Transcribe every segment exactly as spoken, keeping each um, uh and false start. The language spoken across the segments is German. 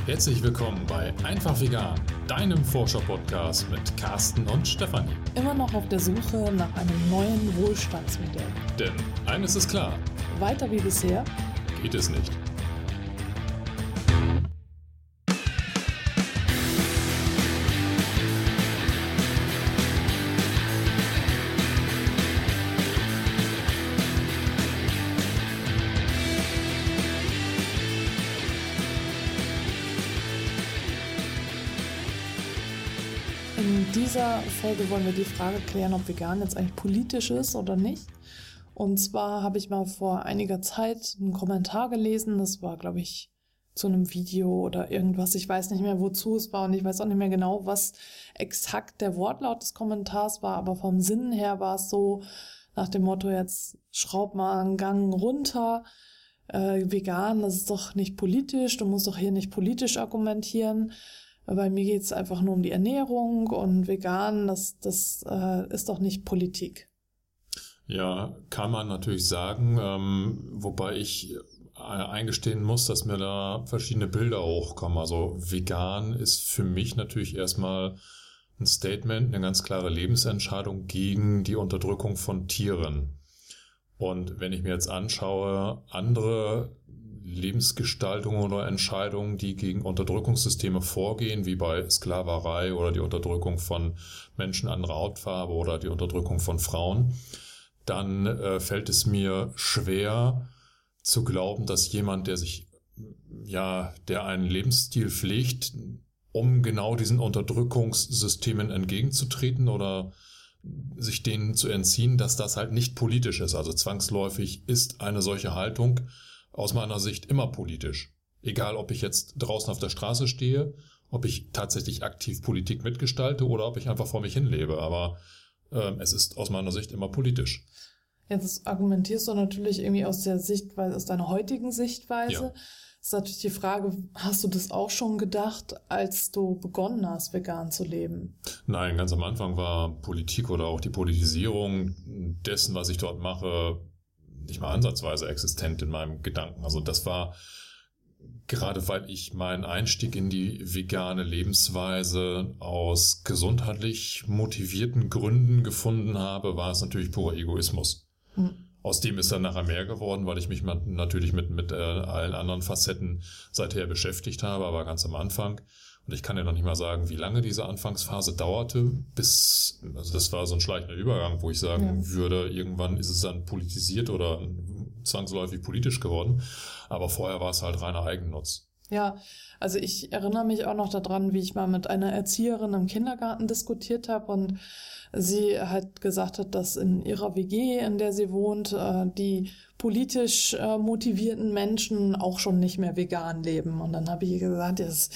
Herzlich willkommen bei Einfach Vegan, deinem Forscher-Podcast mit Carsten und Stefanie. Immer noch auf der Suche nach einem neuen Wohlstandsmodell. Denn eines ist klar: Weiter wie bisher geht es nicht. In dieser Folge wollen wir die Frage klären, ob vegan jetzt eigentlich politisch ist oder nicht. Und zwar habe ich mal vor einiger Zeit einen Kommentar gelesen, das war, glaube ich, zu einem Video oder irgendwas, ich weiß nicht mehr, wozu es war und ich weiß auch nicht mehr genau, was exakt der Wortlaut des Kommentars war, aber vom Sinn her war es so nach dem Motto, jetzt schraub mal einen Gang runter, äh, vegan, das ist doch nicht politisch, du musst doch hier nicht politisch argumentieren. Bei mir geht es einfach nur um die Ernährung und vegan, das, das äh, ist doch nicht Politik. Ja, kann man natürlich sagen, ähm, wobei ich eingestehen muss, dass mir da verschiedene Bilder hochkommen. Also vegan ist für mich natürlich erstmal ein Statement, eine ganz klare Lebensentscheidung gegen die Unterdrückung von Tieren. Und wenn ich mir jetzt anschaue, andere Lebensgestaltungen oder Entscheidungen, die gegen Unterdrückungssysteme vorgehen, wie bei Sklaverei oder die Unterdrückung von Menschen anderer Hautfarbe oder die Unterdrückung von Frauen, dann äh, fällt es mir schwer zu glauben, dass jemand, der sich, ja, der einen Lebensstil pflegt, um genau diesen Unterdrückungssystemen entgegenzutreten oder sich denen zu entziehen, dass das halt nicht politisch ist. Also zwangsläufig ist eine solche Haltung aus meiner Sicht immer politisch. Egal, ob ich jetzt draußen auf der Straße stehe, ob ich tatsächlich aktiv Politik mitgestalte oder ob ich einfach vor mich hinlebe. Aber äh, es ist aus meiner Sicht immer politisch. Jetzt argumentierst du natürlich irgendwie aus der Sichtweise, aus deiner heutigen Sichtweise. Ja. Ist natürlich die Frage, hast du das auch schon gedacht, als du begonnen hast, vegan zu leben? Nein, ganz am Anfang war Politik oder auch die Politisierung dessen, was ich dort mache, nicht mal ansatzweise existent in meinem Gedanken. Also das war, gerade weil ich meinen Einstieg in die vegane Lebensweise aus gesundheitlich motivierten Gründen gefunden habe, war es natürlich purer Egoismus. Hm. Aus dem ist dann nachher mehr geworden, weil ich mich natürlich mit, mit äh, allen anderen Facetten seither beschäftigt habe, aber ganz am Anfang. Und ich kann ja noch nicht mal sagen, wie lange diese Anfangsphase dauerte, bis, also das war so ein schleichender Übergang, wo ich sagen ja. würde, irgendwann ist es dann politisiert oder zwangsläufig politisch geworden. Aber vorher war es halt reiner Eigennutz. Ja, also ich erinnere mich auch noch daran, wie ich mal mit einer Erzieherin im Kindergarten diskutiert habe und sie halt gesagt hat, dass in ihrer W G, in der sie wohnt, die politisch motivierten Menschen auch schon nicht mehr vegan leben. Und dann habe ich ihr gesagt, das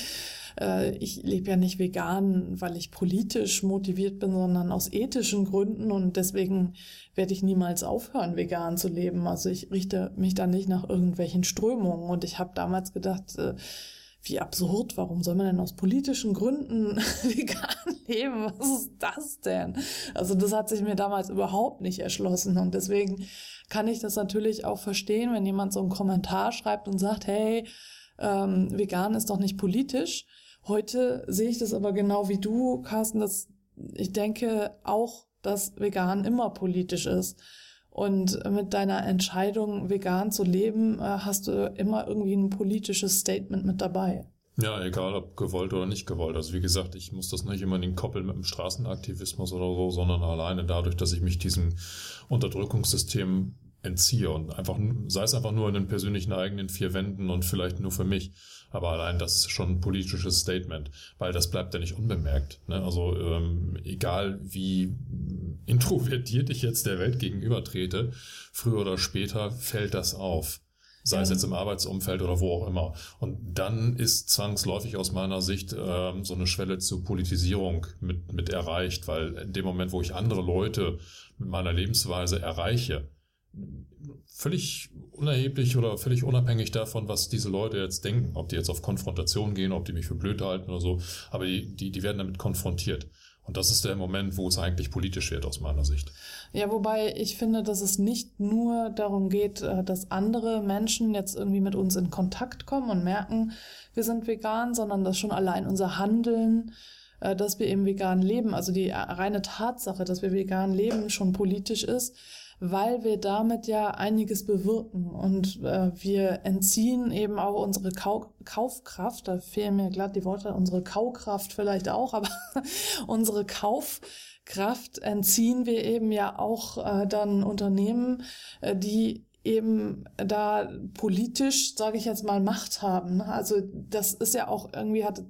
ich lebe ja nicht vegan, weil ich politisch motiviert bin, sondern aus ethischen Gründen und deswegen werde ich niemals aufhören, vegan zu leben. Also ich richte mich da nicht nach irgendwelchen Strömungen und ich habe damals gedacht, wie absurd, warum soll man denn aus politischen Gründen vegan leben? Was ist das denn? Also das hat sich mir damals überhaupt nicht erschlossen und deswegen kann ich das natürlich auch verstehen, wenn jemand so einen Kommentar schreibt und sagt, hey, ähm, vegan ist doch nicht politisch. Heute sehe ich das aber genau wie du, Carsten, dass ich denke auch, dass vegan immer politisch ist. Und mit deiner Entscheidung, vegan zu leben, hast du immer irgendwie ein politisches Statement mit dabei. Ja, egal ob gewollt oder nicht gewollt. Also wie gesagt, ich muss das nicht immer in den koppeln mit dem Straßenaktivismus oder so, sondern alleine dadurch, dass ich mich diesem Unterdrückungssystem entziehe und einfach, sei es einfach nur in den persönlichen eigenen vier Wänden und vielleicht nur für mich. Aber allein das ist schon ein politisches Statement, weil das bleibt ja nicht unbemerkt. Ne? Also ähm, egal wie introvertiert ich jetzt der Welt gegenüber trete, früher oder später fällt das auf. Sei ja. es jetzt im Arbeitsumfeld oder wo auch immer. Und dann ist zwangsläufig aus meiner Sicht ähm, so eine Schwelle zur Politisierung mit, mit erreicht, weil in dem Moment, wo ich andere Leute mit meiner Lebensweise erreiche, völlig unerheblich oder völlig unabhängig davon, was diese Leute jetzt denken, ob die jetzt auf Konfrontation gehen, ob die mich für blöd halten oder so, aber die, die, die werden damit konfrontiert. Und das ist der Moment, wo es eigentlich politisch wird, aus meiner Sicht. Ja, wobei ich finde, dass es nicht nur darum geht, dass andere Menschen jetzt irgendwie mit uns in Kontakt kommen und merken, wir sind vegan, sondern dass schon allein unser Handeln, dass wir eben vegan leben, also die reine Tatsache, dass wir vegan leben, schon politisch ist, weil wir damit ja einiges bewirken und äh, wir entziehen eben auch unsere Kau- Kaufkraft, da fehlen mir glatt die Worte, unsere Kaukraft vielleicht auch, aber unsere Kaufkraft entziehen wir eben ja auch äh, dann Unternehmen, äh, die eben da politisch, sage ich jetzt mal, Macht haben. Also das ist ja auch irgendwie, hat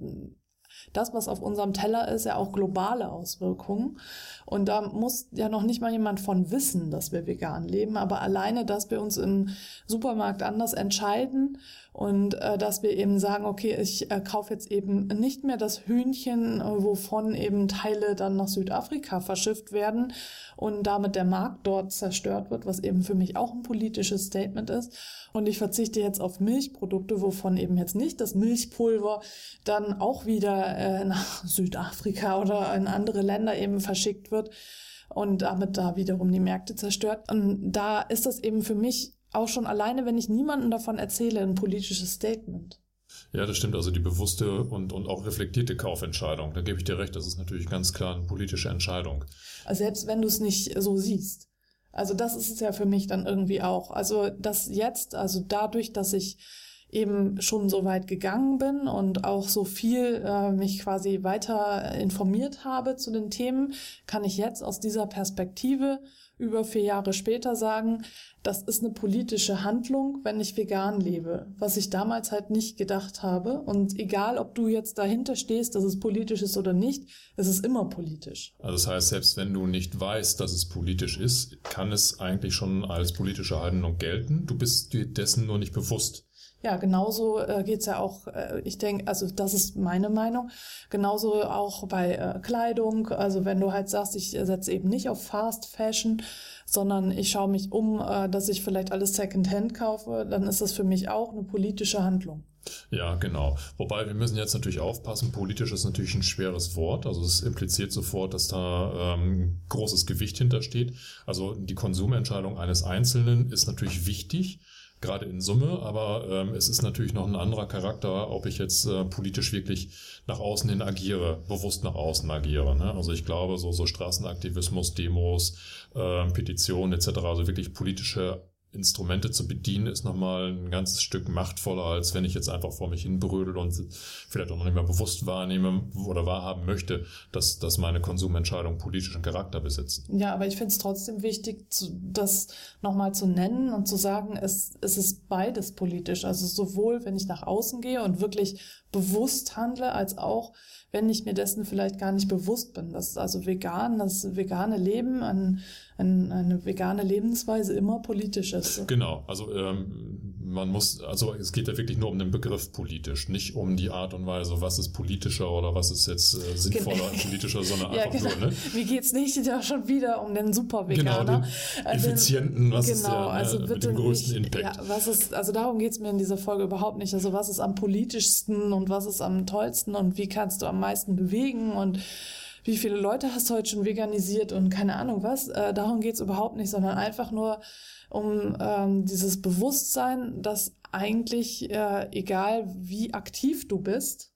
das, was auf unserem Teller ist, ja auch globale Auswirkungen. Und da muss ja noch nicht mal jemand von wissen, dass wir vegan leben. Aber alleine, dass wir uns im Supermarkt anders entscheiden und äh, dass wir eben sagen, okay, ich äh, kaufe jetzt eben nicht mehr das Hühnchen, äh, wovon eben Teile dann nach Südafrika verschifft werden und damit der Markt dort zerstört wird, was eben für mich auch ein politisches Statement ist. Und ich verzichte jetzt auf Milchprodukte, wovon eben jetzt nicht das Milchpulver dann auch wieder äh, nach Südafrika oder in andere Länder eben verschickt wird und damit da wiederum die Märkte zerstört. Und da ist das eben für mich auch schon alleine, wenn ich niemandem davon erzähle, ein politisches Statement. Ja, das stimmt. Also die bewusste und, und auch reflektierte Kaufentscheidung. Da gebe ich dir recht, das ist natürlich ganz klar eine politische Entscheidung. Also selbst wenn du es nicht so siehst. Also das ist es ja für mich dann irgendwie auch. Also das jetzt, also dadurch, dass ich eben schon so weit gegangen bin und auch so viel äh, mich quasi weiter informiert habe zu den Themen, kann ich jetzt aus dieser Perspektive über vier Jahre später sagen, das ist eine politische Handlung, wenn ich vegan lebe, was ich damals halt nicht gedacht habe. Und egal, ob du jetzt dahinter stehst, dass es politisch ist oder nicht, es ist immer politisch. Also das heißt, selbst wenn du nicht weißt, dass es politisch ist, kann es eigentlich schon als politische Handlung gelten. Du bist dir dessen nur nicht bewusst. Ja, genauso äh, geht's ja auch, äh, ich denke, also das ist meine Meinung, genauso auch bei äh, Kleidung. Also wenn du halt sagst, ich setze eben nicht auf Fast Fashion, sondern ich schaue mich um, äh, dass ich vielleicht alles Secondhand kaufe, dann ist das für mich auch eine politische Handlung. Ja, genau. Wobei wir müssen jetzt natürlich aufpassen, politisch ist natürlich ein schweres Wort. Also es impliziert sofort, dass da ähm, großes Gewicht hintersteht. Also die Konsumentscheidung eines Einzelnen ist natürlich wichtig, gerade in Summe, aber ähm, es ist natürlich noch ein anderer Charakter, ob ich jetzt äh, politisch wirklich nach außen hin agiere, bewusst nach außen agiere. Ne? Also ich glaube, so, so Straßenaktivismus, Demos, äh, Petitionen et cetera, also wirklich politische Instrumente zu bedienen, ist nochmal ein ganzes Stück machtvoller, als wenn ich jetzt einfach vor mich hin brödel und vielleicht auch noch nicht mehr bewusst wahrnehme oder wahrhaben möchte, dass, dass meine Konsumentscheidungen politischen Charakter besitzen. Ja, aber ich finde es trotzdem wichtig, das nochmal zu nennen und zu sagen, es, es ist beides politisch. Also sowohl, wenn ich nach außen gehe und wirklich bewusst handle, als auch, wenn ich mir dessen vielleicht gar nicht bewusst bin. Das ist also vegan, das vegane Leben, ein, ein, eine vegane Lebensweise immer politisch ist. Genau, also ähm, man muss, also es geht ja wirklich nur um den Begriff politisch, nicht um die Art und Weise, was ist politischer oder was ist jetzt äh, sinnvoller politischer, sondern ja, einfach genau. nur, ne? Mir geht's nicht ja schon wieder um den Superveganer. Genau, den effizienten, was genau, ist der, also ne, bitte mit dem größten nicht, Impact. Ja, was ist, also darum geht's mir in dieser Folge überhaupt nicht. Also was ist am politischsten und was ist am tollsten und wie kannst du am meisten bewegen und wie viele Leute hast du heute schon veganisiert und keine Ahnung was. Äh, darum geht's überhaupt nicht, sondern einfach nur um ähm, dieses Bewusstsein, dass eigentlich, äh, egal wie aktiv du bist,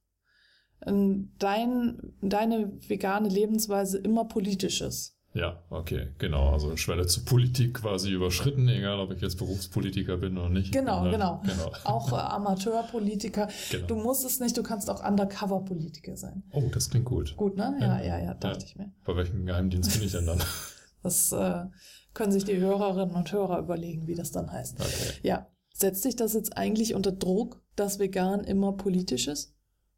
dein, deine vegane Lebensweise immer politisch ist. Ja, okay, genau. Also Schwelle zur Politik quasi überschritten, egal ob ich jetzt Berufspolitiker bin oder nicht. Genau, ja, genau. genau. Auch äh, Amateurpolitiker. Genau. Du musst es nicht, du kannst auch Undercover-Politiker sein. Oh, das klingt gut. Gut, ne? Ja, ja, ja, ja dachte ja. ich mir. Bei welchem Geheimdienst bin ich denn dann? Das äh, können sich die Hörerinnen und Hörer überlegen, wie das dann heißt. Okay. Ja. Setzt sich das jetzt eigentlich unter Druck, dass vegan immer politisch ist?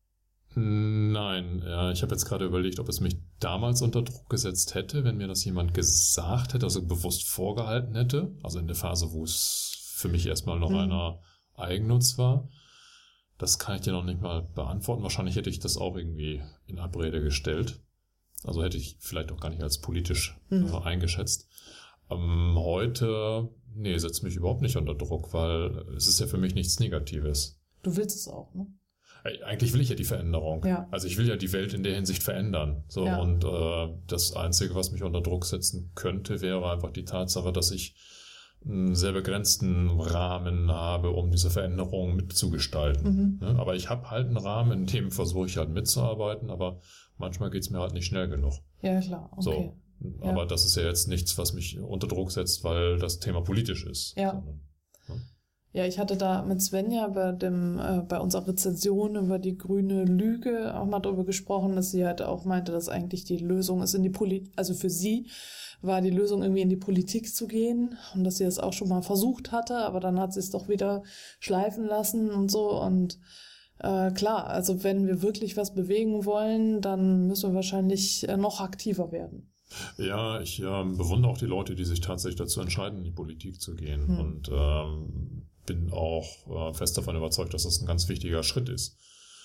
Nein, ja, ich habe jetzt gerade überlegt, ob es mich damals unter Druck gesetzt hätte, wenn mir das jemand gesagt hätte, also bewusst vorgehalten hätte, also in der Phase, wo es für mich erstmal noch mhm. einer Eigennutz war. Das kann ich dir noch nicht mal beantworten. Wahrscheinlich hätte ich das auch irgendwie in Abrede gestellt. Also hätte ich vielleicht auch gar nicht als politisch mhm. äh, eingeschätzt. Ähm, heute, nee, setzt mich überhaupt nicht unter Druck, weil es ist ja für mich nichts Negatives. Du willst es auch, ne? eigentlich will ich ja die Veränderung. Ja. Also ich will ja die Welt in der Hinsicht verändern. So, ja. Und äh, das Einzige, was mich unter Druck setzen könnte, wäre einfach die Tatsache, dass ich einen sehr begrenzten Rahmen habe, um diese Veränderung mitzugestalten. Mhm. Aber ich habe halt einen Rahmen, in dem versuche ich halt mitzuarbeiten, aber manchmal geht es mir halt nicht schnell genug. Ja, klar. Okay. So. Aber ja. das ist ja jetzt nichts, was mich unter Druck setzt, weil das Thema politisch ist. Ja. Sondern, ja. ja, ich hatte da mit Svenja bei dem äh, bei unserer Rezension über die grüne Lüge auch mal drüber gesprochen, dass sie halt auch meinte, dass eigentlich die Lösung ist in die Politik, also für sie war die Lösung irgendwie in die Politik zu gehen und dass sie das auch schon mal versucht hatte, aber dann hat sie es doch wieder schleifen lassen und so und äh, klar, also wenn wir wirklich was bewegen wollen, dann müssen wir wahrscheinlich äh, noch aktiver werden. Ja, ich äh, bewundere auch die Leute, die sich tatsächlich dazu entscheiden, in die Politik zu gehen hm. und ähm, bin auch äh, fest davon überzeugt, dass das ein ganz wichtiger Schritt ist.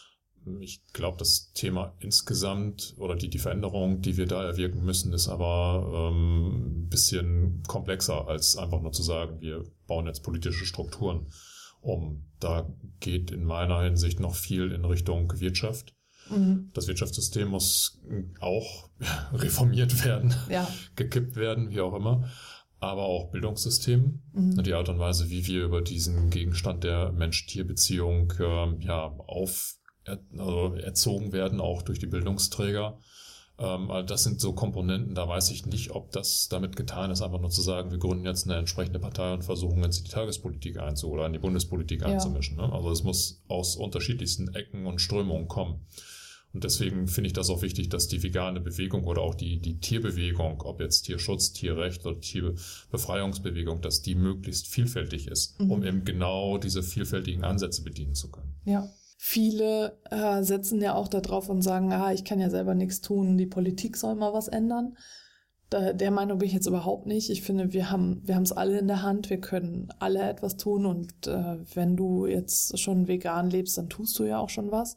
Ich glaube, das Thema insgesamt oder die, die Veränderung, die wir da erwirken müssen, ist aber ähm, ein bisschen komplexer, als einfach nur zu sagen, wir bauen jetzt politische Strukturen um. Da geht in meiner Hinsicht noch viel in Richtung Wirtschaft. Mhm. Das Wirtschaftssystem muss auch reformiert werden, ja. gekippt werden, wie auch immer. Aber auch Bildungssystem, mhm. die Art und Weise, wie wir über diesen Gegenstand der Mensch-Tier-Beziehung äh, ja, auf, er, also erzogen werden, auch durch die Bildungsträger. Ähm, also das sind so Komponenten, da weiß ich nicht, ob das damit getan ist, einfach nur zu sagen, wir gründen jetzt eine entsprechende Partei und versuchen jetzt die Tagespolitik einzu- oder in die Bundespolitik ja. einzumischen. Ne? Also es muss aus unterschiedlichsten Ecken und Strömungen kommen. Und deswegen finde ich das auch wichtig, dass die vegane Bewegung oder auch die, die Tierbewegung, ob jetzt Tierschutz, Tierrecht oder Tierbefreiungsbewegung, dass die möglichst vielfältig ist, mhm. um eben genau diese vielfältigen Ansätze bedienen zu können. Ja. Viele äh, setzen ja auch darauf und sagen, ah, ich kann ja selber nichts tun, die Politik soll mal was ändern. Da, der Meinung bin ich jetzt überhaupt nicht. Ich finde, wir haben wir haben es alle in der Hand, wir können alle etwas tun und äh, wenn du jetzt schon vegan lebst, dann tust du ja auch schon was.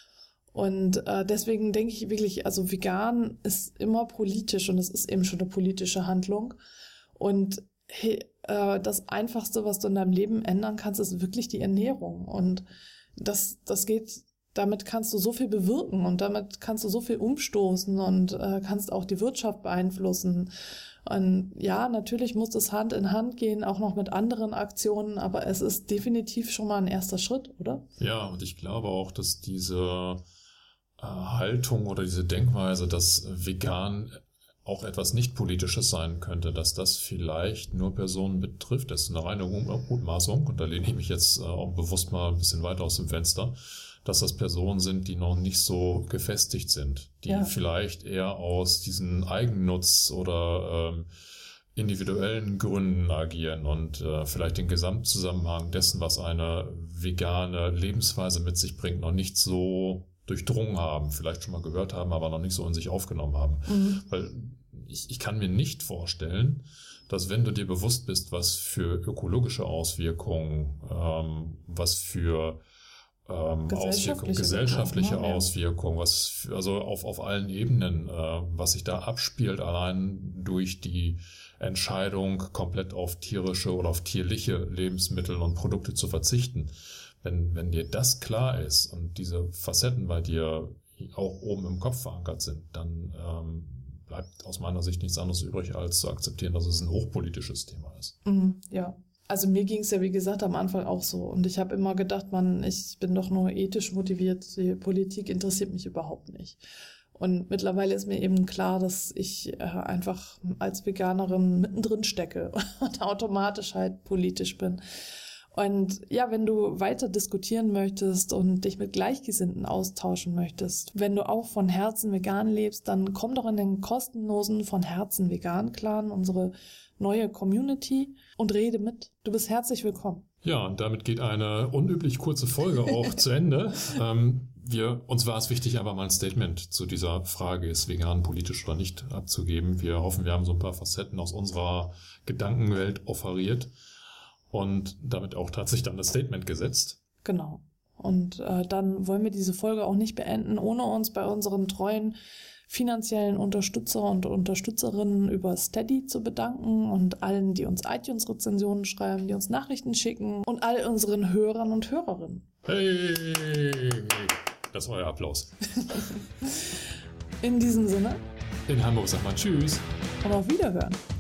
Und äh, deswegen denke ich wirklich, also vegan ist immer politisch und es ist eben schon eine politische Handlung. Und hey, äh, das Einfachste, was du in deinem Leben ändern kannst, ist wirklich die Ernährung. Und das das geht, damit kannst du so viel bewirken und damit kannst du so viel umstoßen und äh, kannst auch die Wirtschaft beeinflussen. Und ja, natürlich muss das Hand in Hand gehen, auch noch mit anderen Aktionen, aber es ist definitiv schon mal ein erster Schritt, oder? Ja, und ich glaube auch, dass diese Haltung oder diese Denkweise, dass vegan auch etwas nicht-Politisches sein könnte, dass das vielleicht nur Personen betrifft. Das ist eine reine Mutmaßung und da lehne ich mich jetzt auch bewusst mal ein bisschen weiter aus dem Fenster, dass das Personen sind, die noch nicht so gefestigt sind, die ja. vielleicht eher aus diesen Eigennutz oder ähm, individuellen Gründen agieren und äh, vielleicht den Gesamtzusammenhang dessen, was eine vegane Lebensweise mit sich bringt, noch nicht so durchdrungen haben, vielleicht schon mal gehört haben, aber noch nicht so in sich aufgenommen haben. Mhm. Weil ich, ich kann mir nicht vorstellen, dass wenn du dir bewusst bist, was für ökologische Auswirkungen, ähm, was für ähm, Auswirkungen, gesellschaftliche Wirkung, ja. Auswirkungen, was für, also auf, auf allen Ebenen, äh, was sich da abspielt, allein durch die Entscheidung, komplett auf tierische oder auf tierliche Lebensmittel und Produkte zu verzichten. Wenn, wenn dir das klar ist und diese Facetten bei dir auch oben im Kopf verankert sind, dann ähm, bleibt aus meiner Sicht nichts anderes übrig, als zu akzeptieren, dass es ein hochpolitisches Thema ist. Mhm, ja, also mir ging es ja, wie gesagt, am Anfang auch so. Und ich habe immer gedacht, man, ich bin doch nur ethisch motiviert, die Politik interessiert mich überhaupt nicht. Und mittlerweile ist mir eben klar, dass ich äh, einfach als Veganerin mittendrin stecke und automatisch halt politisch bin. Und ja, wenn du weiter diskutieren möchtest und dich mit Gleichgesinnten austauschen möchtest, wenn du auch von Herzen vegan lebst, dann komm doch in den kostenlosen Von Herzen Vegan Clan, unsere neue Community, und rede mit. Du bist herzlich willkommen. Ja, und damit geht eine unüblich kurze Folge auch zu Ende. Ähm, wir, uns war es wichtig, aber mal ein Statement zu dieser Frage, ist vegan politisch oder nicht, abzugeben. Wir hoffen, wir haben so ein paar Facetten aus unserer Gedankenwelt offeriert. Und damit auch tatsächlich dann das Statement gesetzt. Genau. Und äh, dann wollen wir diese Folge auch nicht beenden, ohne uns bei unseren treuen finanziellen Unterstützer und Unterstützerinnen über Steady zu bedanken und allen, die uns iTunes-Rezensionen schreiben, die uns Nachrichten schicken und all unseren Hörern und Hörerinnen. Hey, das ist euer Applaus. In diesem Sinne. In Hamburg sagt man Tschüss. Und auf Wiederhören.